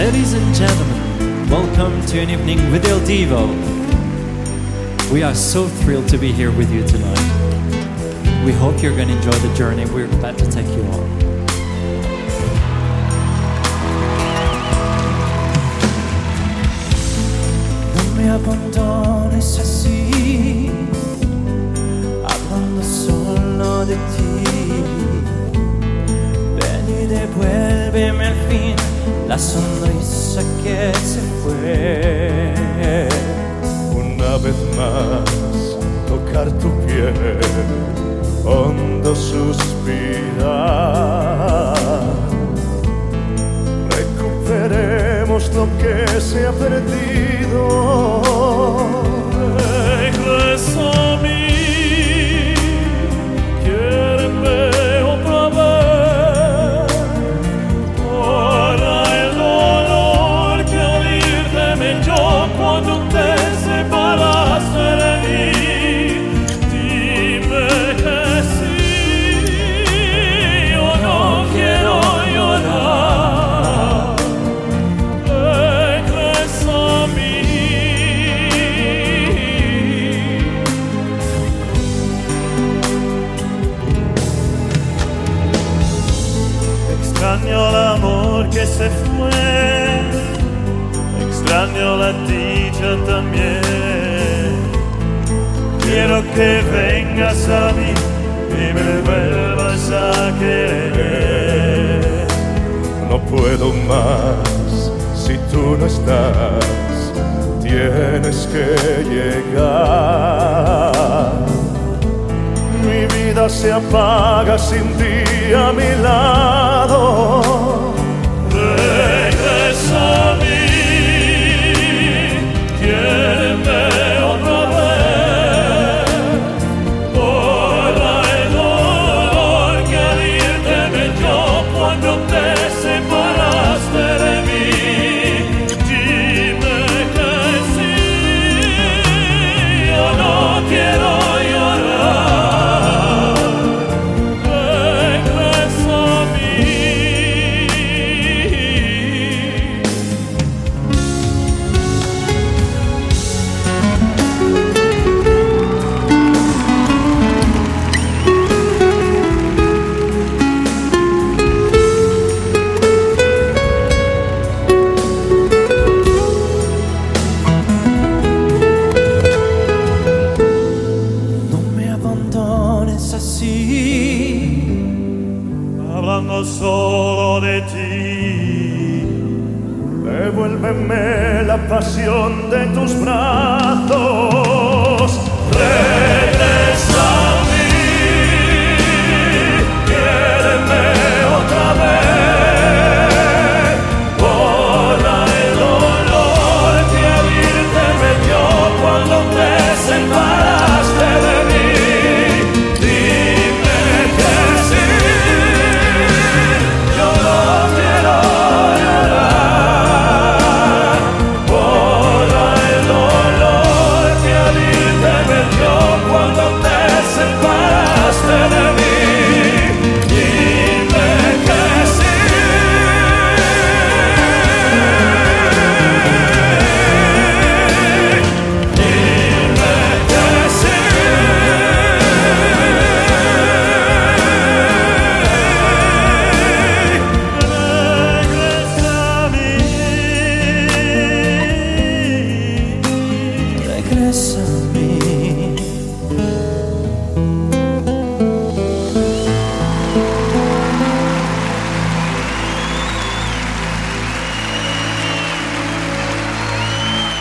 Ladies and gentlemen, welcome to an evening with Il Divo. We are so thrilled to be here with you tonight. We hope you're going to enjoy the journey we're about to take you on. No me abandones así, hablando solo de ti. Ven y devuélveme al fin la sonrisa que se fue. Una vez más, tocar tu piel, hondo suspirar. Recuperemos lo que se ha perdido. Regresa a mí, quiéreme otra vez. Borra el dolor que al irte me echó cuando te separaste de mí. Dime que sí, yo no quiero llorar. Regresa a mí. Extraño el amor que se fue, extraño la dicha también. Quiero que vengas a mí y me vuelvas a querer. No puedo más si tú no estás. Tienes que llegar. Mi vida se apaga sin ti a mi lado. Regresa a mí, quiéreme otra vez. Borra el dolor que al irte me echó cuando te separaste de mí. Dime que sí, yo no quiero llorar. Regresa a mí. No me abandones así, Hablando solo de ti, Devuélveme la pasión de tus brazos.